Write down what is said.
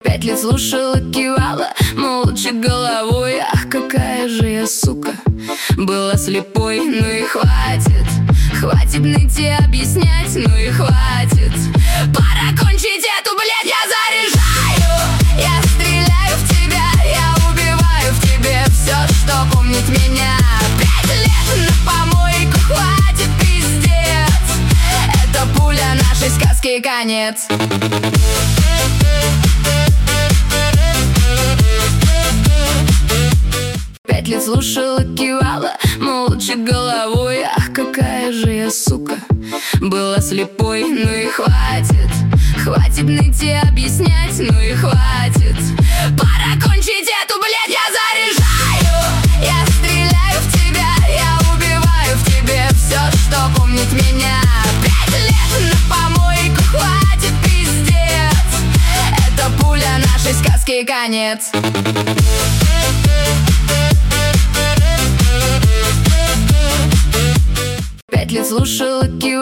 5 лет слушала, кивала, молча головой. Ах, какая же я, сука, была слепой. Ну и хватит, хватит ныть и объяснять. Ну и хватит, пора кончить эту, блядь, я заряжаю. Я стреляю в тебя, я убиваю в тебе все, что помнит меня. 5 лет на помойку, хватит, пиздец. Это пуля нашей сказки, конец. 5 лет слушала, кивала, молча головой. Ах, какая же я, сука, была слепой. Ну и хватит, хватит ныть и объяснять. Ну и хватит, пора кончить эту, блядь, я заряжаю. Я стреляю в тебя, я убиваю в тебе все, что помнит меня. 5 лет на помойку, хватит, пиздец. Это пуля нашей сказки, конец. 5 лет слушала, кивала,